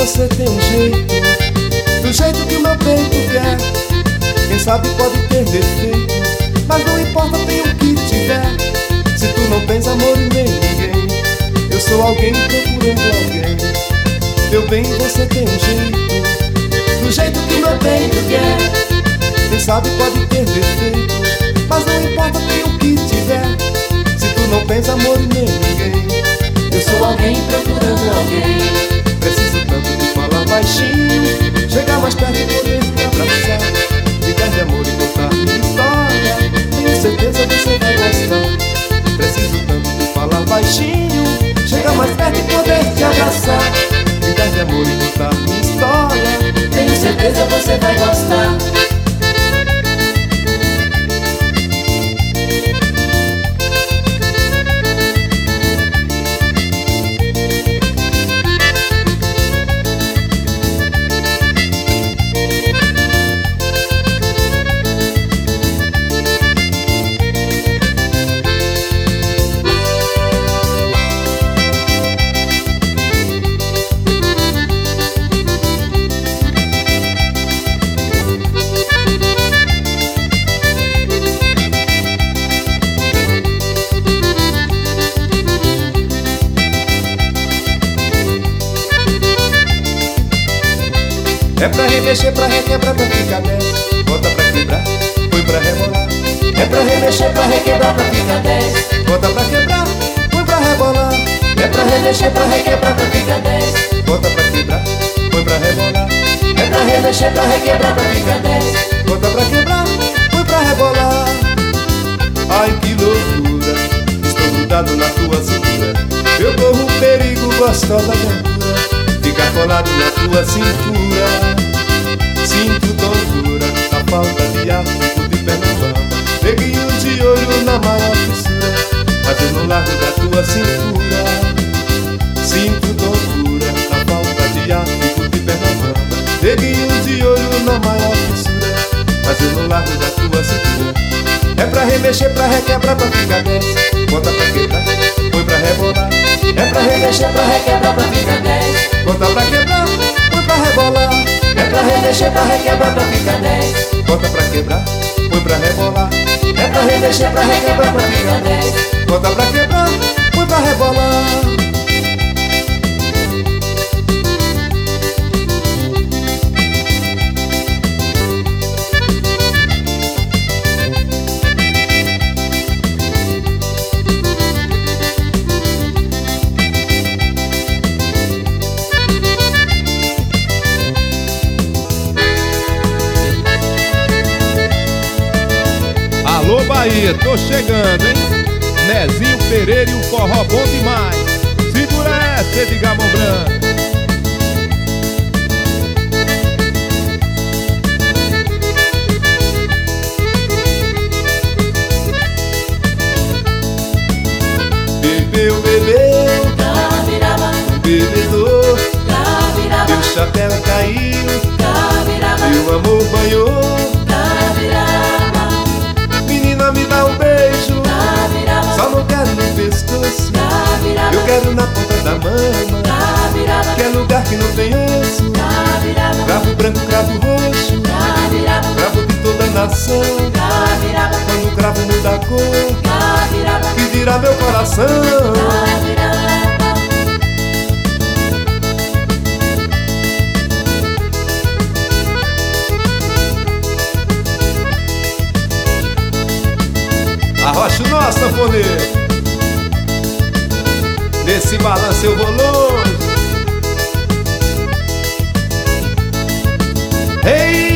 você tem um jeito, do jeito que o meu peito quer. Quem sabe pode ter defeito, mas não importa, tem o que tiver. Se tu não tens amor e nem ninguém, eu sou alguém procurando alguém. Meu bem, você tem um jeito, do jeito que o meu peito quer. Quem sabe pode ter defeito, mas não importa, tem o que tiver. Se tu não tens amor e nem ninguém, eu sou alguém procurando alguém. Preciso tanto de falar baixinho, chegar mais perto e poder te abraçar, ligar de amor e contar minha história. Tenho certeza você vai gostar. Preciso tanto de falar baixinho, chegar mais perto e poder te abraçar, ligar de amor e contar minha história. Tenho certeza você vai gostar. É pra remexer, pra requebrar, pra ficar 10. Bota pra quebrar, põe pra rebolar. É pra remexer, pra requebrar, pra ficar 10. Bota pra quebrar, põe pra rebolar. É pra remexer, pra requebrar, pra ficar 10. Bota pra quebrar, põe pra rebolar. É pra remexer, pra requebrar, pra ficar 10. Bota pra quebrar, põe pra rebolar. Ai que loucura, estou grudado na tua cintura. Eu corro perigo, gostosa aventura, ficar colado na tua cintura. Sinto tontura, a falta de ar, fico de pé na bamba. Neguinho de olho na maior fissura, mas eu não largo da tua cintura. Sinto tontura, a falta de ar, fico de pé na bamba. Neguinho de olho na maior fissura, mas eu não largo da tua cintura. É pra remexer, pra requebrar, pra ficar 10. Bota pra quebrar, põe pra rebolar. É pra remexer, pra requebrar, pra ficar 10. Bota pra quebrar, põe pra rebolar. É pra remexer, pra requebrar, pra ficar 10. Bota pra quebrar, põe pra rebolar. É pra remexer, pra requebrar, pra ficar 10. Bota pra quebrar, põe pra rebolar. Alô Bahia, tô chegando, hein? Nezinho Pereira e o forró bom demais. Segura essa, Edgar Mombran. Bebeu, bebeu, Cabiraba, bebedor. cabiraba, Meu chapéu caiu, cabiraba, meu amor banhou. cabiraba, Menina, me dá um beijo, cabiraba, só não quero no pescoço, cabiraba, eu quero na ponta da mama, cabiraba, que é lugar que não tem osso. cabiraba, Cravo branco, cravo roxo, cabiraba, cravo de toda a nação. cabiraba, Quando o cravo muda a cor, cabiraba, que dirá meu coração? cabiraba. Arrocha o nosso sanfoneiro, nesse balanço eu vou longe. Ei!